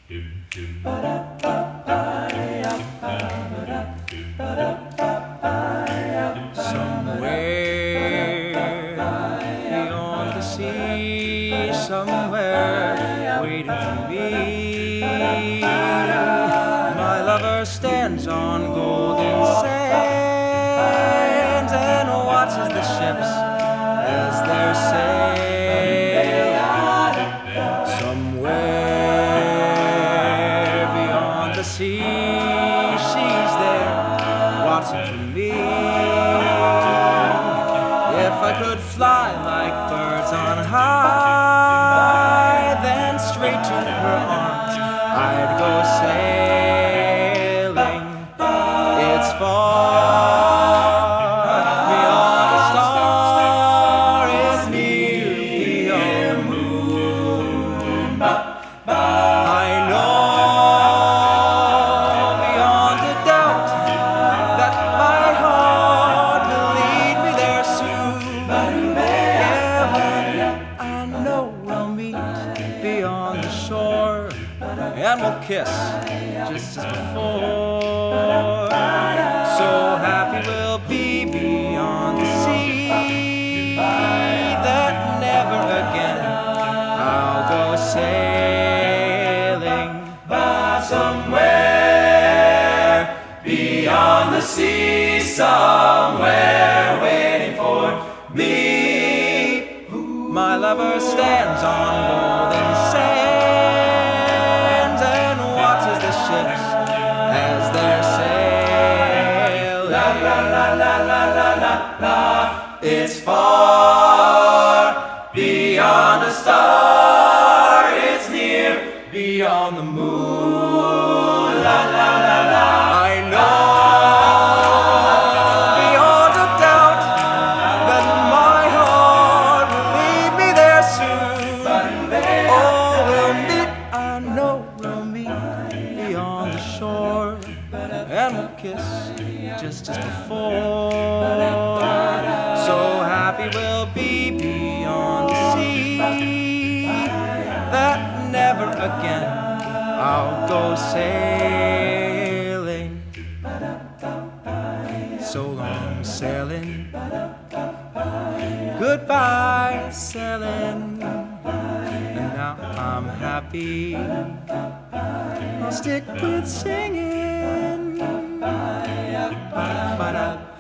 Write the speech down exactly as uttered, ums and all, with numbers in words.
beyond the sea, somewhere waiting for me, my lover stands on golden sands and watches the ships as they're sailing. Somewhere beyond the sea, she's there watching for me. If I could fly like birds on high, then straight to her arms I'd go sailing. It's far beyond the star, it's near beyond the moon. I know beyond a doubt that my heart will lead me there soon. Yeah, I know we'll meet beyond the shore, and we'll kiss just as before. So happy we'll be beyond the sea that never again I'll go sailing. Somewhere beyond the sea, somewhere waiting for me, my lover stands on golden sands and watches the ships as they're sailing. La la la la la la la la. It's far beyond a star, it's near beyond the moon. La la la la. I know beyond a doubt that my heart will lead me there soon. Oh, we'll meet, I know we'll meet beyond the shore, and we'll kiss just as before. So happy we'll be beyond the sea that never again I'll go sailing. So long sailing, goodbye sailing, and now I'm happy. I'll stick with singing. Ba-da.